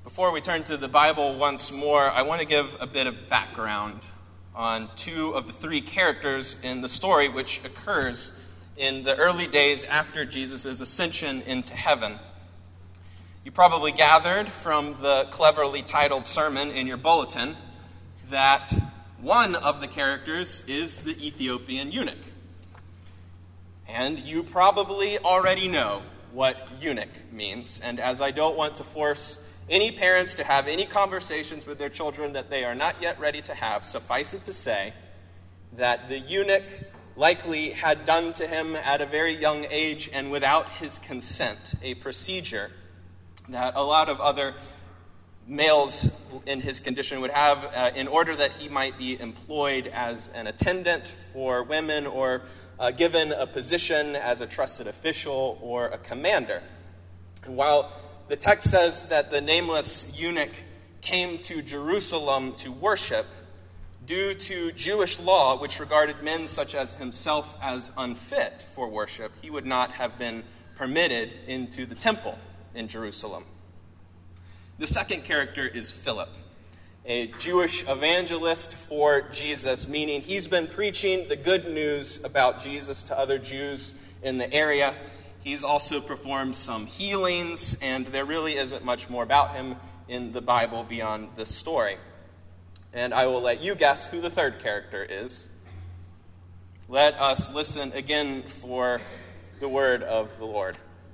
Before we turn to the Bible once more, I want to give a bit of background on two of the three characters in the story which occurs in the early days after Jesus' ascension into heaven. You probably gathered from the cleverly titled sermon in your bulletin that one of the characters is the Ethiopian eunuch. And you probably already know what eunuch means. And as I don't want to force any parents to have any conversations with their children that they are not yet ready to have, suffice it to say that the eunuch likely had done to him at a very young age and without his consent a procedure that a lot of other males in his condition would have in order that he might be employed as an attendant for women or given a position as a trusted official or a commander. And while the text says that the nameless eunuch came to Jerusalem to worship, due to Jewish law, which regarded men such as himself as unfit for worship, he would not have been permitted into the temple in Jerusalem. The second character is Philip, a Jewish evangelist for Jesus, meaning he's been preaching the good news about Jesus to other Jews in the area. He's also performed some healings, and there really isn't much more about him in the Bible beyond this story. And I will let you guess who the third character is. Let us listen again for the word of the Lord.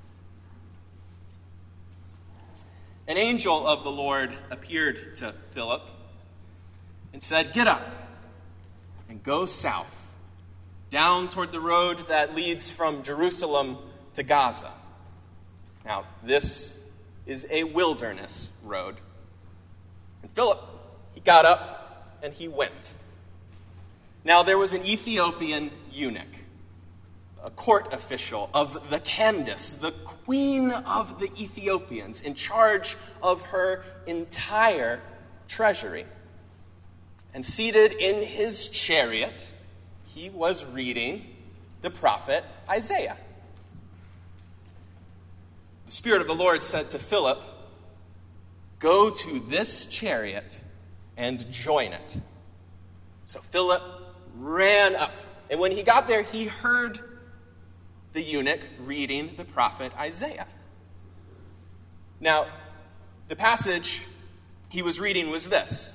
An angel of the Lord appeared to Philip and said, "Get up and go south, down toward the road that leads from Jerusalem to Gaza." Now, this is a wilderness road. And Philip, he got up and he went. Now, there was an Ethiopian eunuch, a court official of the Candace, the queen of the Ethiopians, in charge of her entire treasury. And seated in his chariot, he was reading the prophet Isaiah. The Spirit of the Lord said to Philip, "Go to this chariot and join it." So Philip ran up, and when he got there, he heard the eunuch reading the prophet Isaiah. Now, the passage he was reading was this: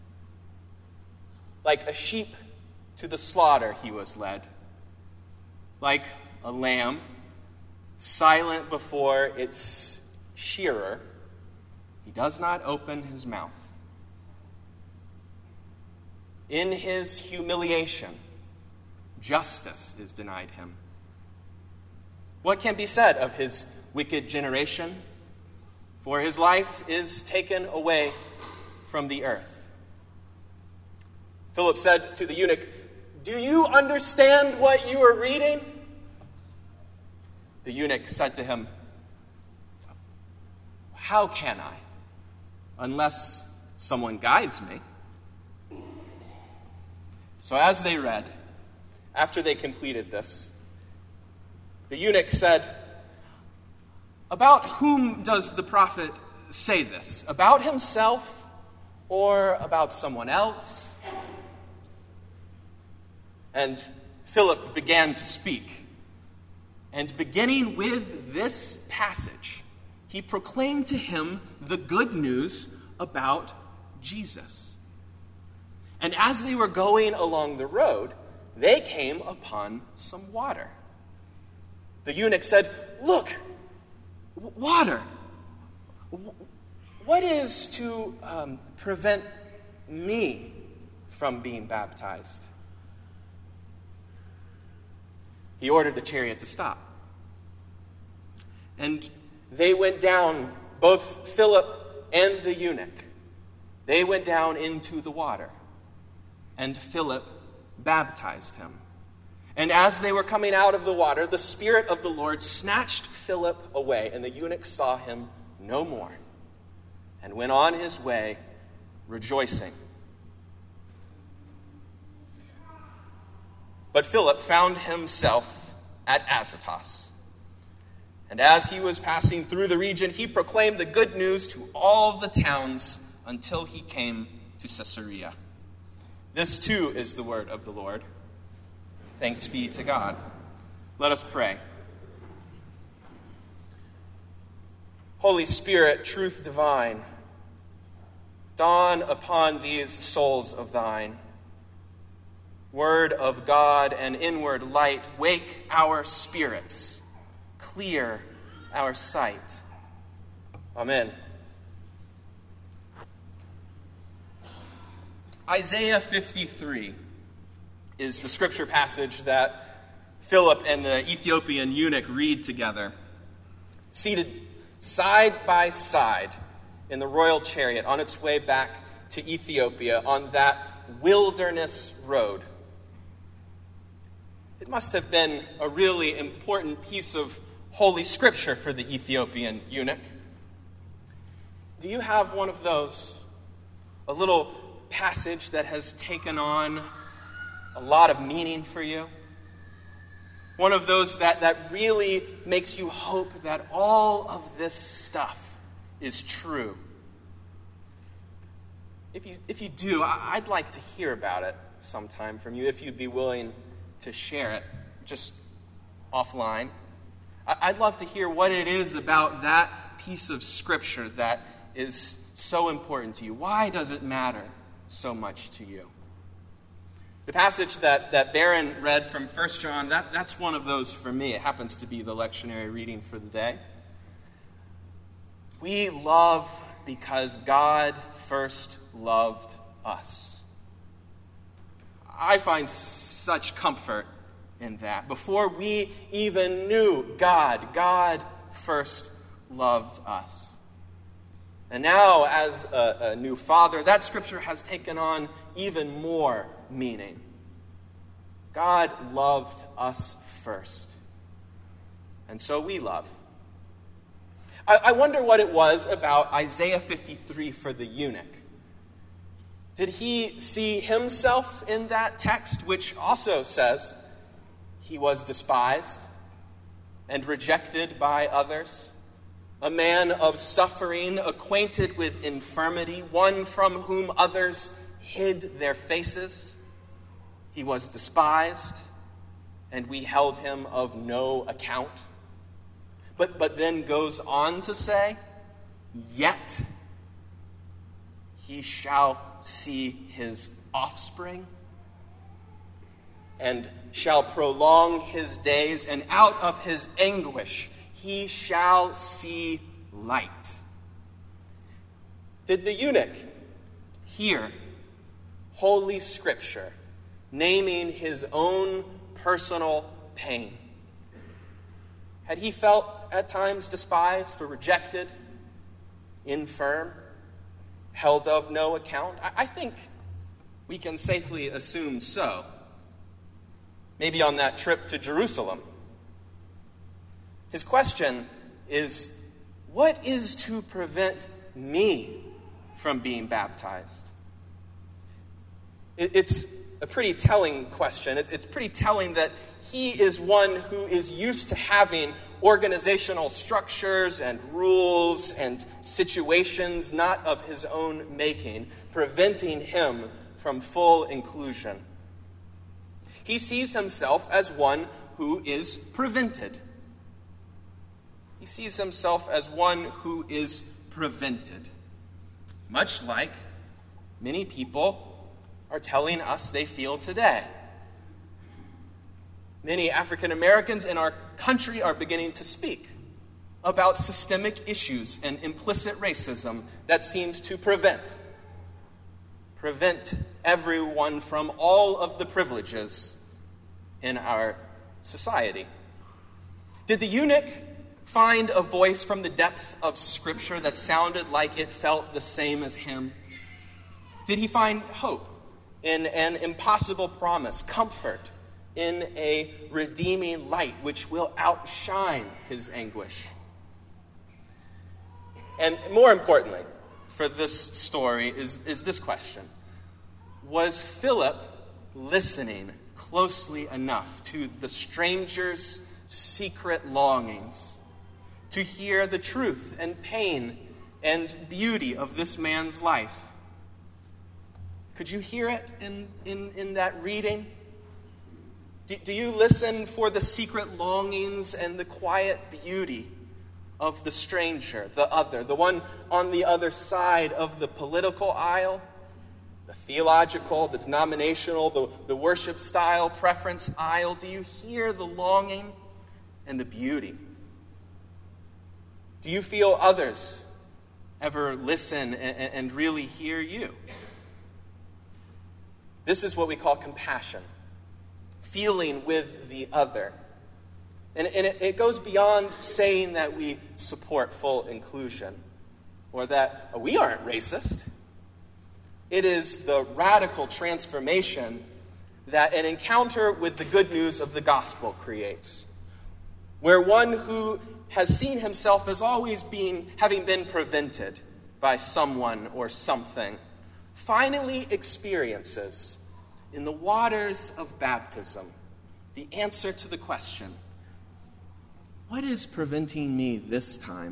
"Like a sheep to the slaughter he was led, like a lamb silent before its shearer, he does not open his mouth. In his humiliation, justice is denied him. What can be said of his wicked generation? For his life is taken away from the earth." Philip said to the eunuch, "Do you understand what you are reading?" The eunuch said to him, "How can I, unless someone guides me?" So as they read, after they completed this, the eunuch said, "About whom does the prophet say this? About himself or about someone else?" And Philip began to speak. And beginning with this passage, he proclaimed to him the good news about Jesus. And as they were going along the road, they came upon some water. The eunuch said, "Look, water. What is to prevent me from being baptized?" He ordered the chariot to stop. And they went down, both Philip and the eunuch. They went down into the water, and Philip baptized him. And as they were coming out of the water, the Spirit of the Lord snatched Philip away, and the eunuch saw him no more, and went on his way rejoicing. But Philip found himself at Azotus. And as he was passing through the region, he proclaimed the good news to all the towns until he came to Caesarea. This too is the word of the Lord. Thanks be to God. Let us pray. Holy Spirit, truth divine, dawn upon these souls of thine. Word of God and inward light, wake our spirits, clear our sight. Amen. Isaiah 53 is the scripture passage that Philip and the Ethiopian eunuch read together, seated side by side in the royal chariot on its way back to Ethiopia on that wilderness road. It must have been a really important piece of Holy Scripture for the Ethiopian eunuch. Do you have one of those? A little passage that has taken on a lot of meaning for you? One of those that really makes you hope that all of this stuff is true? If you do, I'd like to hear about it sometime from you, if you'd be willing to share it, just offline. I'd love to hear what it is about that piece of Scripture that is so important to you. Why does it matter so much to you? The passage that Barron read from 1 John, that's one of those for me. It happens to be the lectionary reading for the day. We love because God first loved us. I find such comfort in that. Before we even knew God, God first loved us. And now, as a new father, that scripture has taken on even more meaning. God loved us first. And so we love. I wonder what it was about Isaiah 53 for the eunuch. Did he see himself in that text, which also says he was despised and rejected by others? A man of suffering, acquainted with infirmity, one from whom others hid their faces. He was despised, and we held him of no account. But then goes on to say, yet he shall see his offspring and shall prolong his days, and out of his anguish he shall see light. Did the eunuch hear Holy Scripture naming his own personal pain? Had he felt at times despised or rejected, infirm, held of no account? I think we can safely assume so. Maybe on that trip to Jerusalem. His question is, what is to prevent me from being baptized? It's a pretty telling question. It's pretty telling that he is one who is used to having organizational structures and rules and situations not of his own making, preventing him from full inclusion. He sees himself as one who is prevented. He sees himself as one who is prevented. Much like many people are telling us they feel today. Many African Americans in our country are beginning to speak about systemic issues and implicit racism that seems to prevent everyone from all of the privileges in our society. Did the eunuch find a voice from the depth of Scripture that sounded like it felt the same as him? Did he find hope in an impossible promise, comfort in a redeeming light which will outshine his anguish? And more importantly for this story is this question. Was Philip listening closely enough to the stranger's secret longings to hear the truth and pain and beauty of this man's life? Could you hear it in that reading? Do you listen for the secret longings and the quiet beauty of the stranger, the other, the one on the other side of the political aisle, the theological, the denominational, the worship style, preference aisle? Do you hear the longing and the beauty? Do you feel others ever listen and really hear you? This is what we call compassion, feeling with the other. And it goes beyond saying that we support full inclusion or that we aren't racist. It is the radical transformation that an encounter with the good news of the gospel creates, where one who has seen himself as always having been prevented by someone or something finally experiences in the waters of baptism the answer to the question, what is preventing me this time?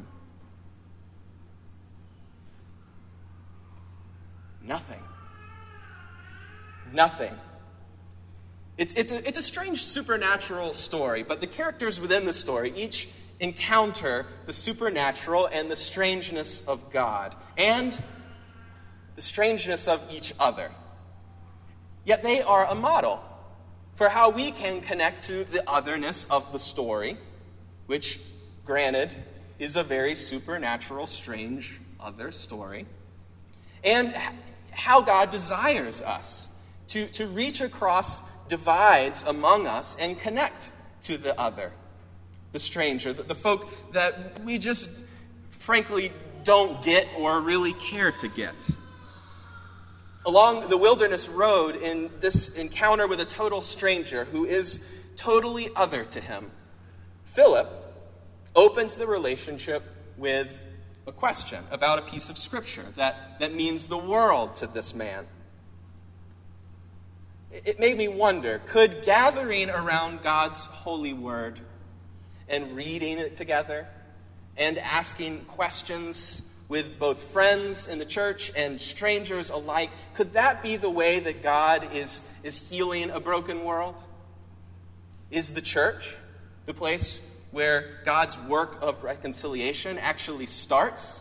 Nothing. Nothing. It's a strange supernatural story, but the characters within the story each encounter the supernatural and the strangeness of God and the strangeness of each other. Yet they are a model for how we can connect to the otherness of the story, which, granted, is a very supernatural, strange other story, and how God desires us to reach across divides among us and connect to the other, the stranger, the folk that we just frankly don't get or really care to get. Along the wilderness road, in this encounter with a total stranger who is totally other to him, Philip opens the relationship with a question about a piece of scripture that means the world to this man. It made me wonder, could gathering around God's holy word and reading it together and asking questions with both friends in the church and strangers alike, could that be the way that God is healing a broken world? Is the church the place where God's work of reconciliation actually starts?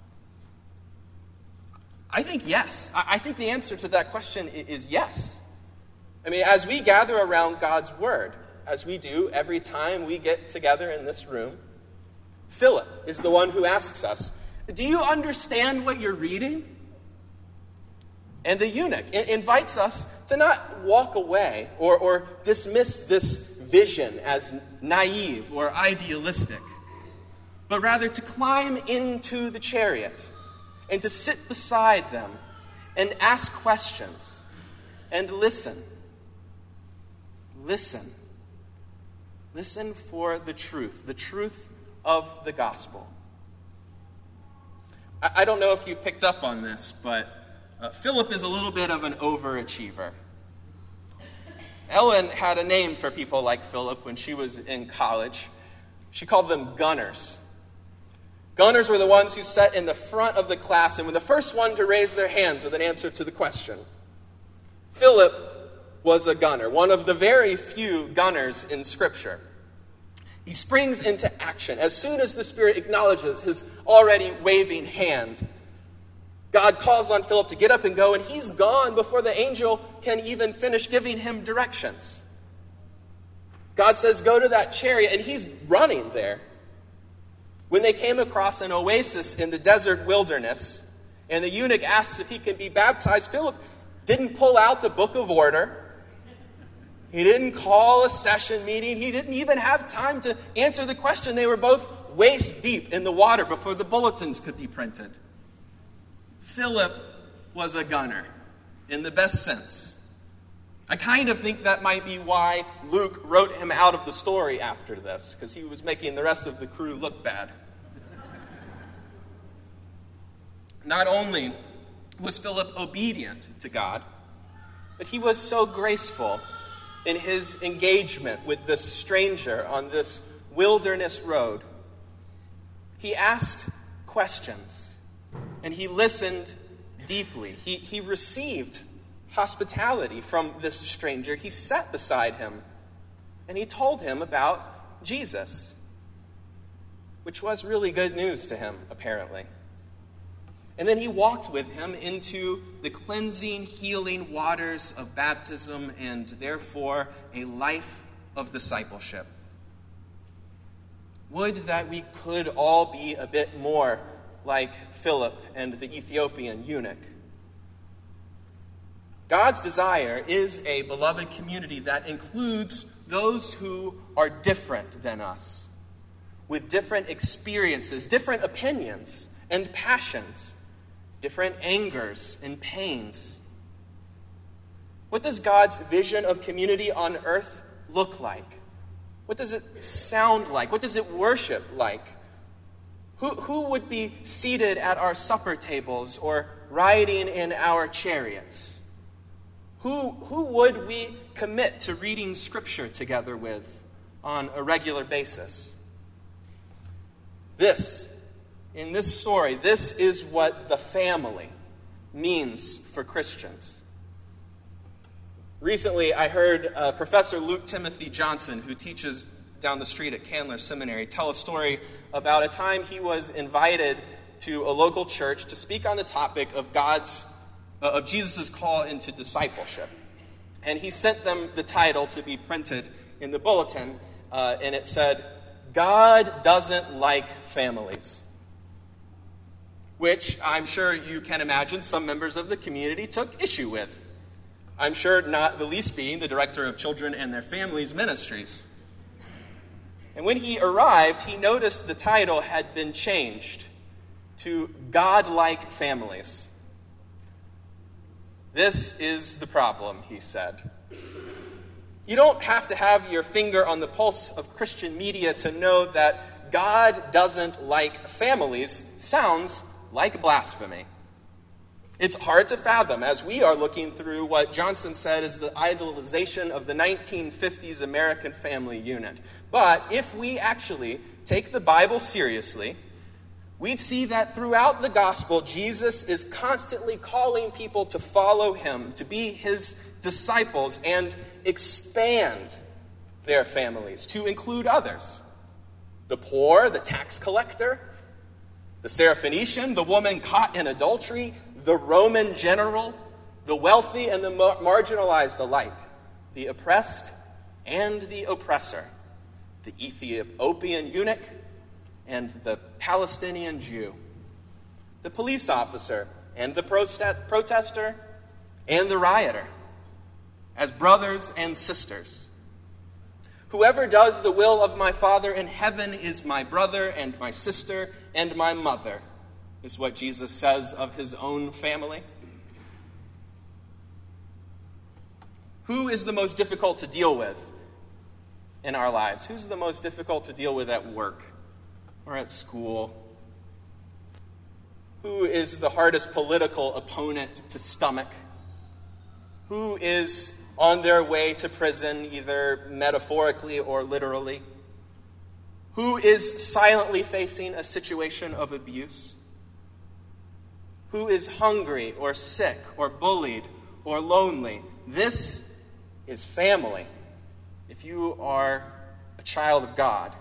I think yes. I think the answer to that question is yes. I mean, as we gather around God's word, as we do every time we get together in this room, Philip is the one who asks us, do you understand what you're reading? And the eunuch invites us to not walk away or dismiss this vision as naive or idealistic, but rather to climb into the chariot and to sit beside them and ask questions and listen. Listen. Listen for the truth of the gospel. I don't know if you picked up on this, but Philip is a little bit of an overachiever. Ellen had a name for people like Philip when she was in college. She called them gunners. Gunners were the ones who sat in the front of the class and were the first one to raise their hands with an answer to the question. Philip was a gunner, one of the very few gunners in Scripture. He springs into action as soon as the Spirit acknowledges his already waving hand. God calls on Philip to get up and go, and he's gone before the angel can even finish giving him directions. God says, go to that chariot, and he's running there. When they came across an oasis in the desert wilderness, and the eunuch asks if he can be baptized, Philip didn't pull out the book of order. He didn't call a session meeting. He didn't even have time to answer the question. They were both waist deep in the water before the bulletins could be printed. Philip was a gunner, in the best sense. I kind of think that might be why Luke wrote him out of the story after this, because he was making the rest of the crew look bad. Not only was Philip obedient to God, but he was so graceful in his engagement with this stranger on this wilderness road. He asked questions, and he listened deeply. He received hospitality from this stranger. He sat beside him, and he told him about Jesus, which was really good news to him, apparently. And then he walked with him into the cleansing, healing waters of baptism and therefore a life of discipleship. Would that we could all be a bit more like Philip and the Ethiopian eunuch. God's desire is a beloved community that includes those who are different than us, with different experiences, different opinions and passions, different angers and pains. What does God's vision of community on earth look like? What does it sound like? What does it worship like? Who would be seated at our supper tables or riding in our chariots? Who would we commit to reading Scripture together with on a regular basis? In this story, this is what the family means for Christians. Recently, I heard Professor Luke Timothy Johnson, who teaches down the street at Candler Seminary, tell a story about a time he was invited to a local church to speak on the topic of Jesus' call into discipleship. And he sent them the title to be printed in the bulletin, and it said, "God Doesn't Like Families," which I'm sure you can imagine some members of the community took issue with. I'm sure not the least being the director of Children and Their Families Ministries. And when he arrived, he noticed the title had been changed to "God-like Families." "This is the problem," he said. You don't have to have your finger on the pulse of Christian media to know that "God doesn't like families" sounds like blasphemy. It's hard to fathom as we are looking through what Johnson said is the idolization of the 1950s American family unit. But if we actually take the Bible seriously, we'd see that throughout the gospel, Jesus is constantly calling people to follow him, to be his disciples, and expand their families to include others. The poor, the tax collector, the Syrophoenician, the woman caught in adultery, the Roman general, the wealthy and the marginalized alike, the oppressed and the oppressor, the Ethiopian eunuch and the Palestinian Jew, the police officer and the protester and the rioter, as brothers and sisters. Whoever does the will of my Father in heaven is my brother and my sister and my mother, is what Jesus says of his own family. Who is the most difficult to deal with in our lives? Who's the most difficult to deal with at work or at school? Who is the hardest political opponent to stomach? Who is on their way to prison, either metaphorically or literally? Who is silently facing a situation of abuse? Who is hungry or sick or bullied or lonely? This is family, if you are a child of God.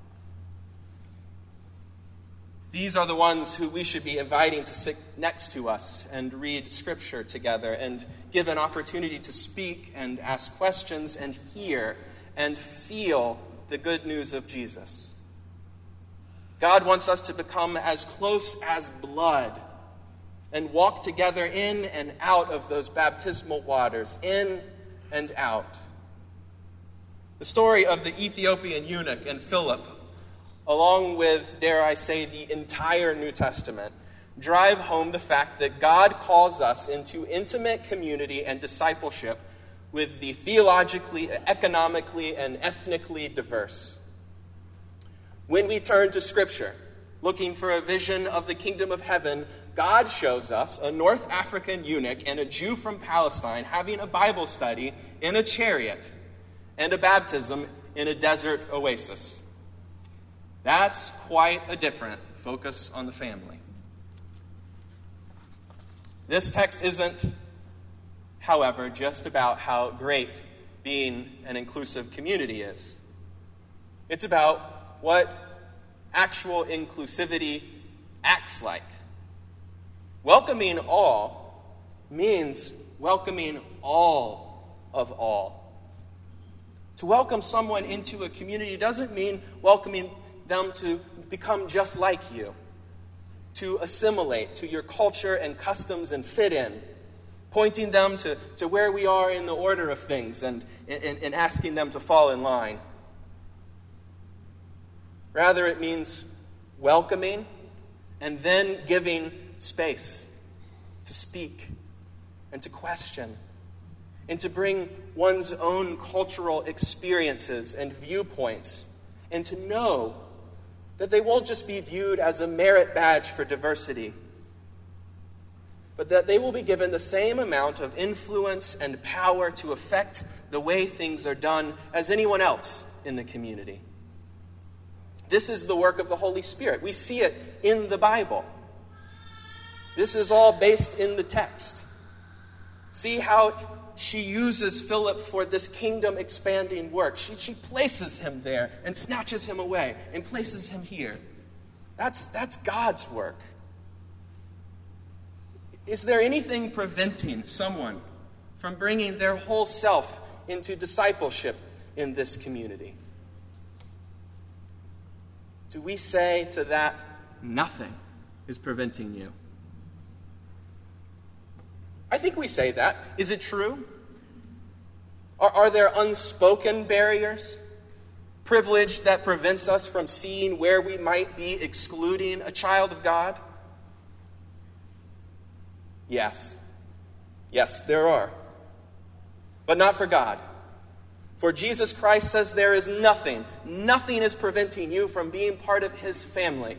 These are the ones who we should be inviting to sit next to us and read Scripture together and give an opportunity to speak and ask questions and hear and feel the good news of Jesus. God wants us to become as close as blood and walk together in and out of those baptismal waters, in and out. The story of the Ethiopian eunuch and Philip, along with, dare I say, the entire New Testament, drive home the fact that God calls us into intimate community and discipleship with the theologically, economically, and ethnically diverse. When we turn to Scripture, looking for a vision of the kingdom of heaven, God shows us a North African eunuch and a Jew from Palestine having a Bible study in a chariot and a baptism in a desert oasis. That's quite a different focus on the family. This text isn't, however, just about how great being an inclusive community is. It's about what actual inclusivity acts like. Welcoming all means welcoming all of all. To welcome someone into a community doesn't mean welcoming them to become just like you, to assimilate to your culture and customs and fit in, pointing them to where we are in the order of things and asking them to fall in line. Rather, it means welcoming and then giving space to speak and to question and to bring one's own cultural experiences and viewpoints and to know that they won't just be viewed as a merit badge for diversity, but that they will be given the same amount of influence and power to affect the way things are done as anyone else in the community. This is the work of the Holy Spirit. We see it in the Bible. This is all based in the text. See how she uses Philip for this kingdom-expanding work. She places him there and snatches him away and places him here. That's God's work. Is there anything preventing someone from bringing their whole self into discipleship in this community? Do we say to that, nothing is preventing you? I think we say that. Is it true? Are there unspoken barriers? Privilege that prevents us from seeing where we might be excluding a child of God? Yes. Yes, there are. But not for God. For Jesus Christ says there is nothing is preventing you from being part of his family.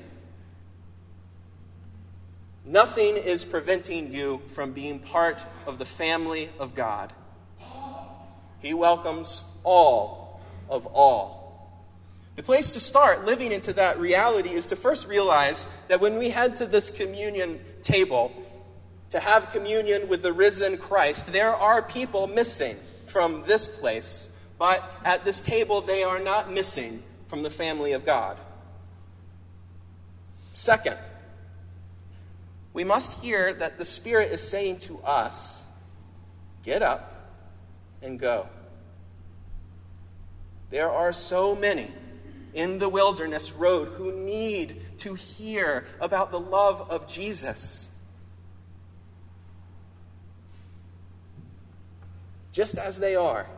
Nothing is preventing you from being part of the family of God. He welcomes all of all. The place to start living into that reality is to first realize that when we head to this communion table to have communion with the risen Christ, there are people missing from this place, but at this table they are not missing from the family of God. Second, we must hear that the Spirit is saying to us, get up and go. There are so many in the wilderness road who need to hear about the love of Jesus. Just as they are.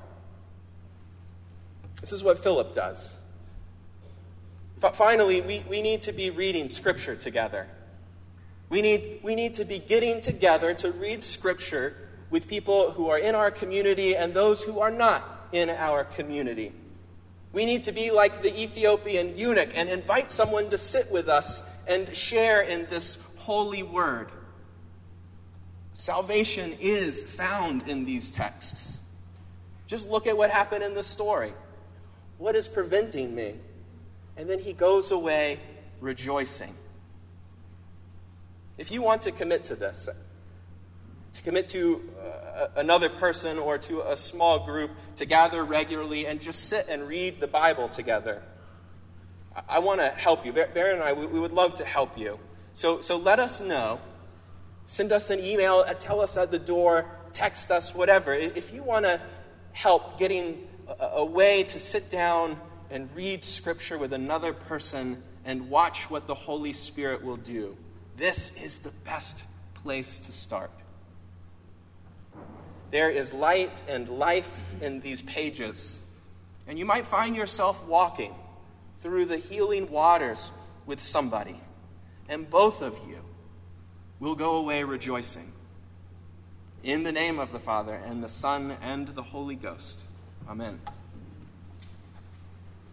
This is what Philip does. Finally, we need to be reading Scripture together. We need to be getting together to read Scripture with people who are in our community and those who are not in our community. We need to be like the Ethiopian eunuch and invite someone to sit with us and share in this holy word. Salvation is found in these texts. Just look at what happened in the story. What is preventing me? And then he goes away rejoicing. If you want to commit to this, to commit to another person or to a small group, to gather regularly and just sit and read the Bible together, I want to help you. Baron and I, we would love to help you. So let us know. Send us an email, tell us at the door, text us, whatever. If you want to help getting a way to sit down and read Scripture with another person and watch what the Holy Spirit will do, this is the best place to start. There is light and life in these pages, and you might find yourself walking through the healing waters with somebody, and both of you will go away rejoicing. In the name of the Father, and the Son, and the Holy Ghost. Amen.